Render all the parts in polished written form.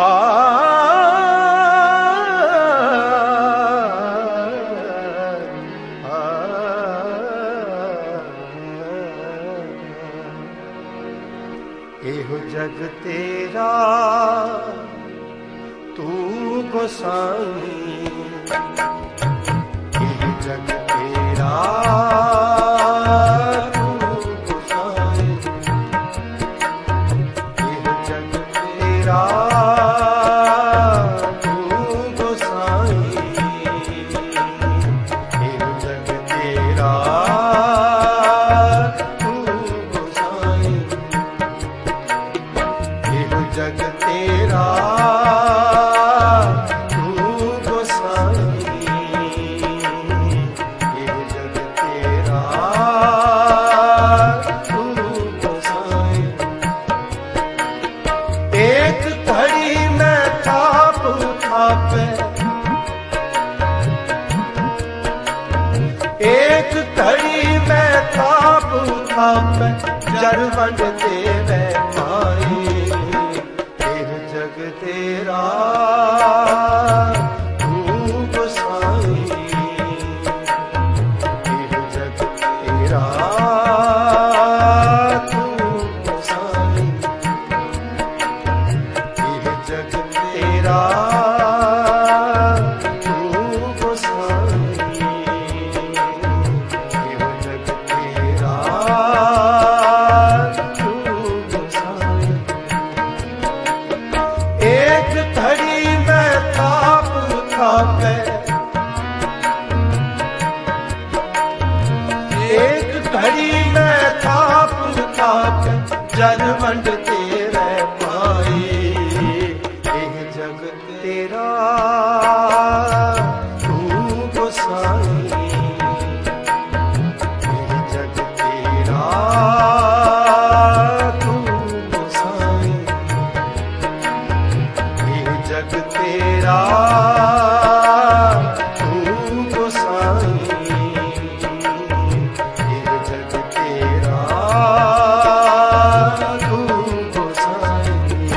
एहो जग तेरा तू गोसाई, एहो जग तेरा तू गोसाई, एहो जग तेरा तू गोसाई, एहो जग तेरा जग तेरा तू गोसाई, ये जग तेरा तू गोसाई। एक घड़ी में थाप थापे, एक घड़ी में थाप थापे, जरवंड देवे माई, जग तेरा तू गोसाई, ये जग तेरा तू गोसाई, ये जग तेरा तू गोसाई, ये जग तेरा तू गोसाई। एक घड़ी में थाप थापे, एक घड़ी में थाप थापे, जरवंड तेरे पाई, यह जग तेरा तू गोसाई, यह जग तेरा तू गोसाई, जग तेरा तू गोसाई, ये जग तेरा तू गोसाई।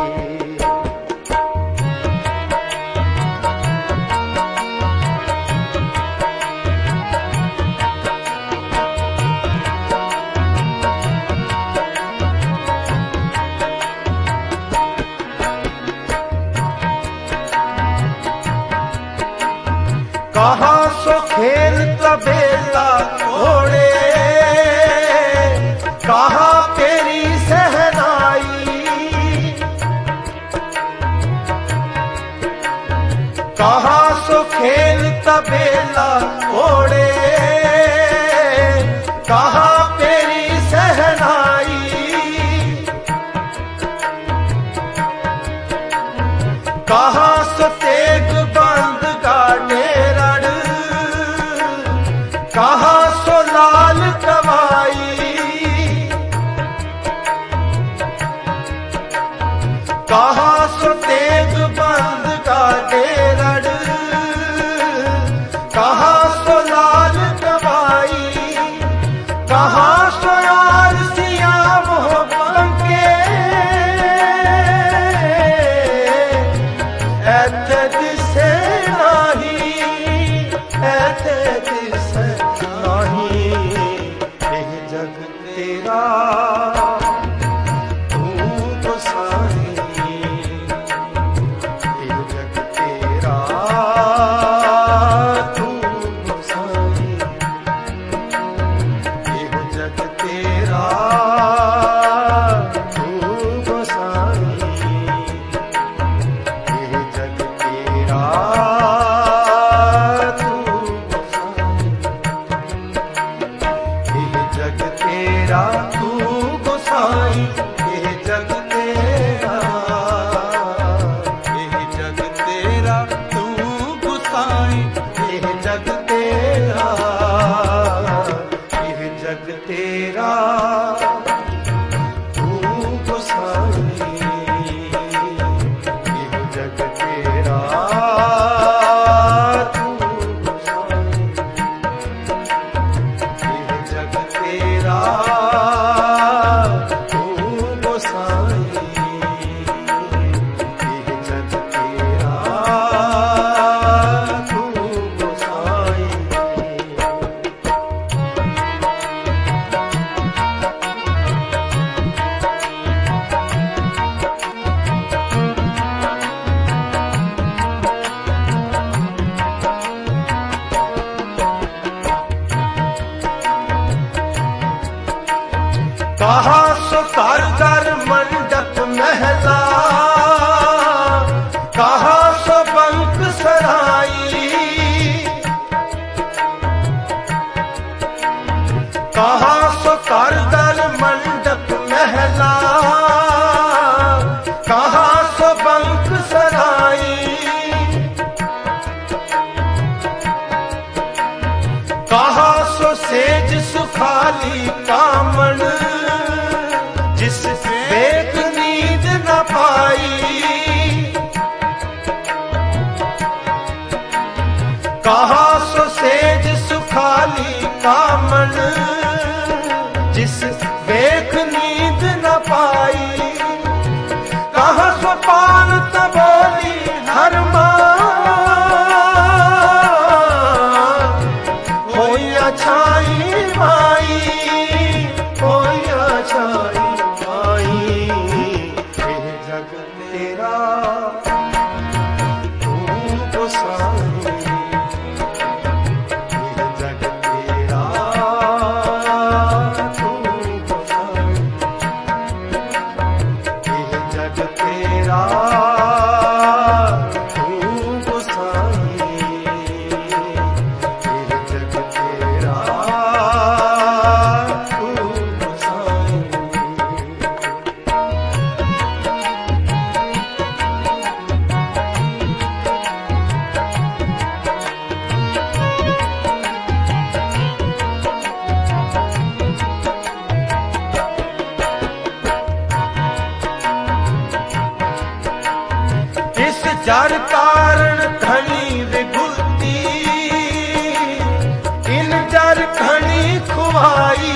कहाँ सो खेल तबेला घोड़े, कहाँ तेरी सहनाई, कहाँ सो खेल तबेला घोड़े, कहाँ तेरी सहनाई, कहाँ सो तेग बंद गाड़े, कहाँ सो लाल कमाई, कहाँ सो तेग बंद गाड़े रड़, कहाँ सो लाल कमाई, कहाँ सो यार सियाम हो बंके, ऐते दिसे नाही, ऐते दिसे नाही, यह जग तेरा तू गोसाई, यह जग तेरा तू गोसाई, यह जग तेरा तू गोसाई, यह जग तेरा तू गोसाई, यह जग तेरा तू गोसाई, यह जग तेरा, यह जग तेरा तू गोसाई, यह जग तेरा, यह जग तेरा तू गोसाई, यह जग तेरा तू गोसाई, यह जग तेरा तू गोसाई, यह जग जग तेरा तू गोसाई, ये जग तेरा तू गोसाई, ये जग तेरा तू गोसाई, ये जग तेरा तू गोसाई। इस जर कारण घनी विभूति, इन जर घनी खुआई,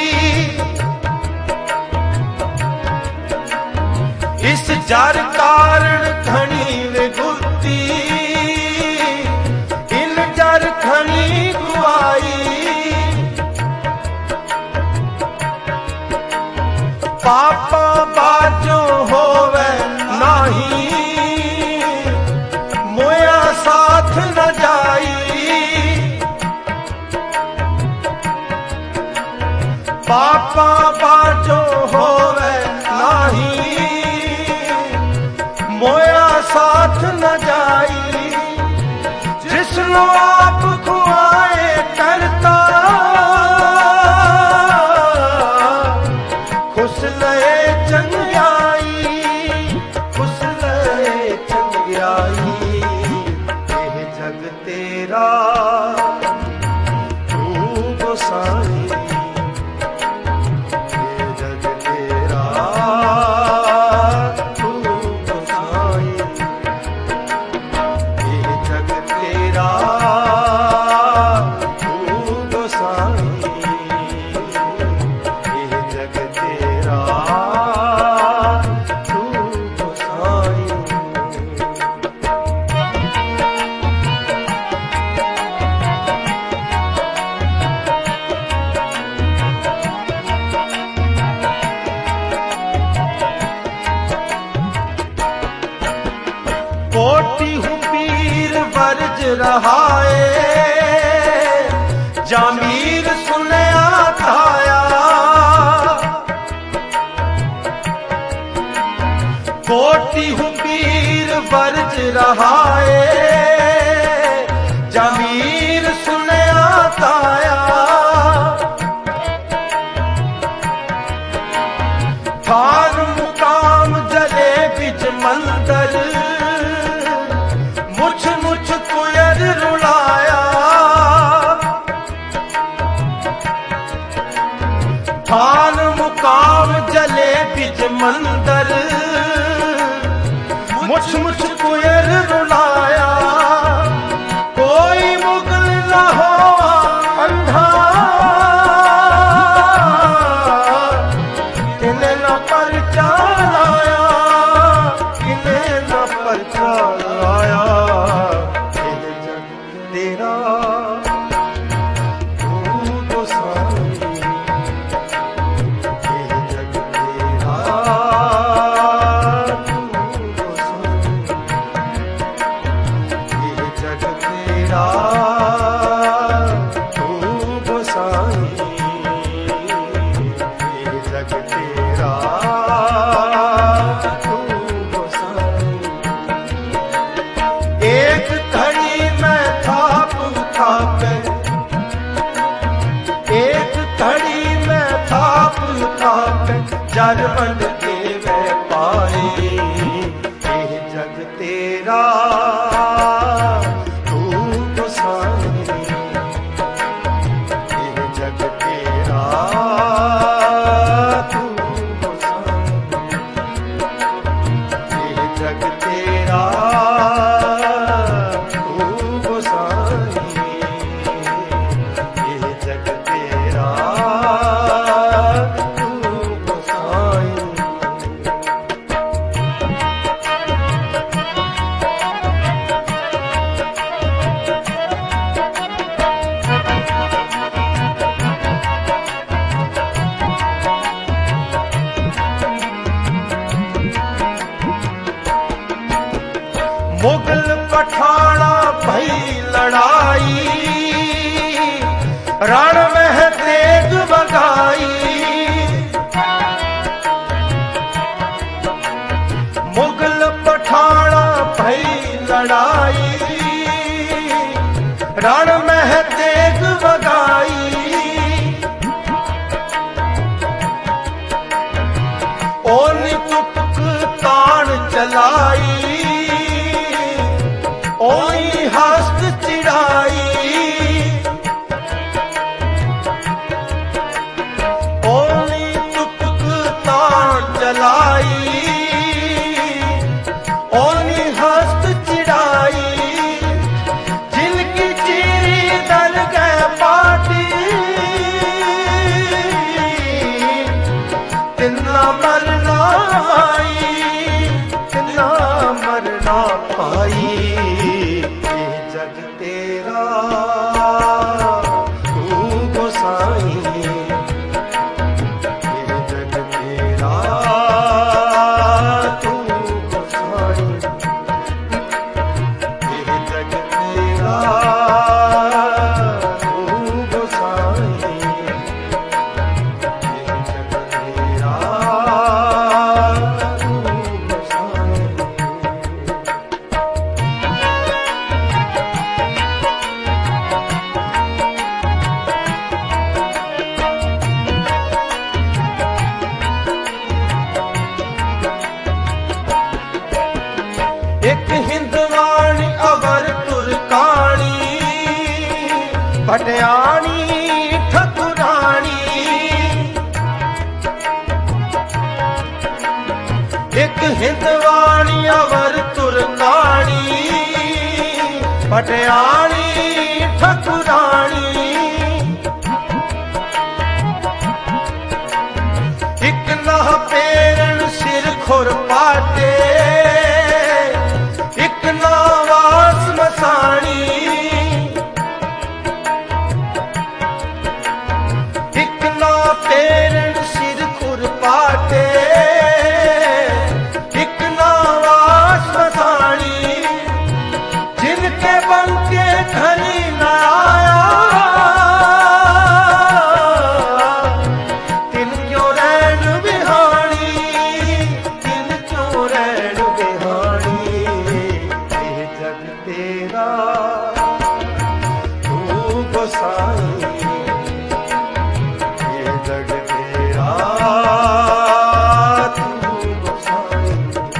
इस जर कारण घनी विभूति, इन जर घनी खुआई, पापा बाजो होवे नाही, मोया साथ न जाई, पापा बाजो होवे नाही, मोया साथ न जाई, जिसनो आप खुआए करता, खुश लए चंगियाई, खुश लए चंगियाई, ये जग तेरा तू गोसाई, ये जग तेरा तू गोसाई, ये जग तेरा तू गोसाई, ये जग तेरा तू गोसाई। कोटि हूँ पीर वर्ज रहाए, जामीर सुनया थाया, कोटि हूँ पीर वर्ज रहाए, जामीर सुनया थाया, थार मुकाम जले बिच मंदर, मुझ मुझ कुयर रुलाया, थान मुकाम जले बिच मंदर, मुझ मुझ कुयर रुलाया, कोई मुगल न हो अंधा, इन्हें न परचा लाया, इन्हें न परचा लाया, ये जग तेरा तू गोसाई, ये जग तेरा तू गोसाई, ये जग तेरा तू गोसाई, ये जग तेरा तू गोसाई। एक घड़ी में थाप थापे, एक घड़ी में थाप थापे, जर बन देवे पाए, ये जग तेरा तू गोसाई, ये जग तेरा तू गोसाई, ये जग तेरा तू गोसाई, ये जग तेरा तू गोसाई। मुगल पठाना भई लड़ाई, रण में तेग बगाई। मुगल पठाना भई लड़ाई, रण में तेग बगाई। ओनी तुटक तान चलाई, ओनी हस्त चिड़ाई। ओनी तुटक तान चलाई, ओनी हस्त चिड़ाई। जिनकी चीरी दल गए पाटी, तिन्ना मरना आई, तिन्ना मरना पाई। ये जग तेरा तू गोसाई, ये जग तेरा तू गोसाई, ये जग तेरा तू गोसाई, ये जग तेरा तू गोसाई। एक हिंदवाणी अवर तुरकानी, भटियाणी ठकुरानी। एक हिंदवाणी अवर तुरकानी, भटियाणी ठकुरानी। एक नह पेरन सिर खुर पाटे, एक नावास मसाणी। एक ना पेरन सिर खुर पाटे, एक नावास मसाणी। जिनके बंके धनी न आया, तिन क्यों रैन बिहानी, तिन क्यों रैन बिहानी। ये जग तेरा तू गोसाई, ये जग तेरा तू गोसाई,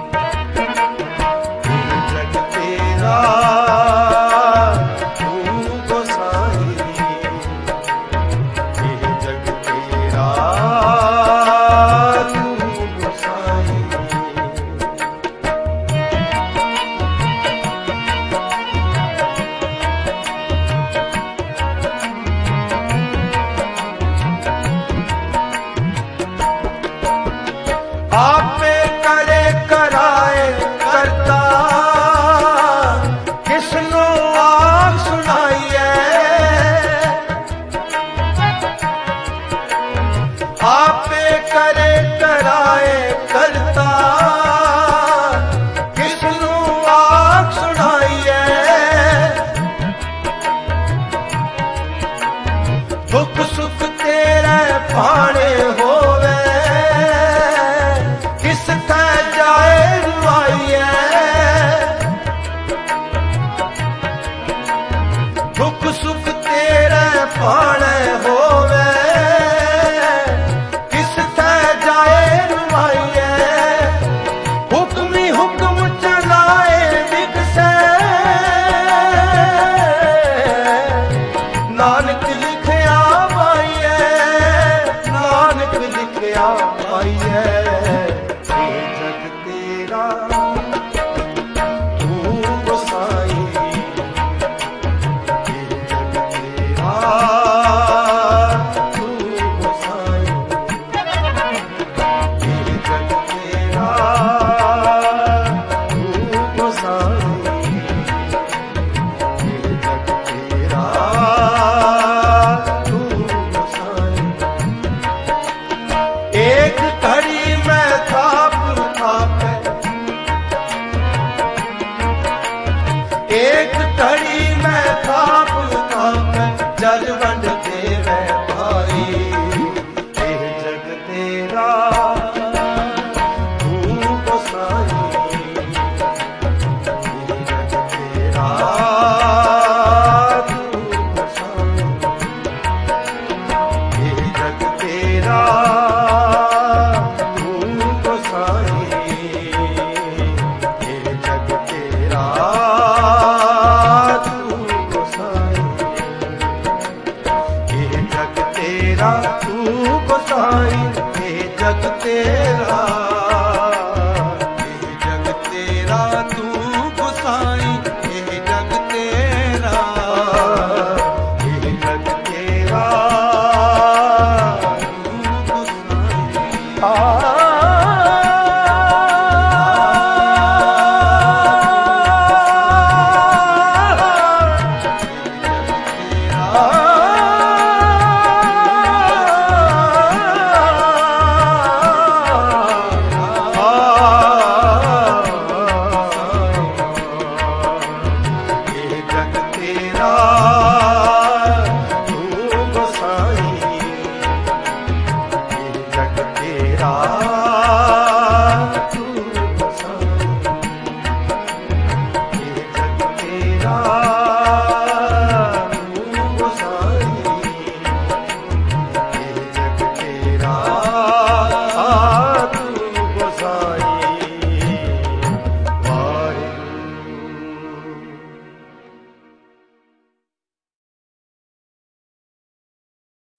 ये जग तेरा तू गोसाई, ये जग तेरा तू गोसाई। आपे करे कराए करता, किसनो आग सुनाइए। आपे करे कराए करता, किसनो आग सुनाइए। दुख सुख तेरे भाणे होवे, किस थे जाए रुआइए। दुख सुख तेरे भाणे होवे, किस थे जाए रुआइए। हुक्मी हुक्म चलाए बिकसे, नानक लिखया पाइए, नानक लिखया पाइए। ये जग तेरा तू गोसाई, ये जग तेरा तू गोसाई, ये जग तेरा तू गोसाई, ये जग तेरा तू गोसाई। एक घड़ी में थाप थापे,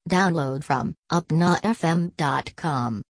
Download from upnafm.com.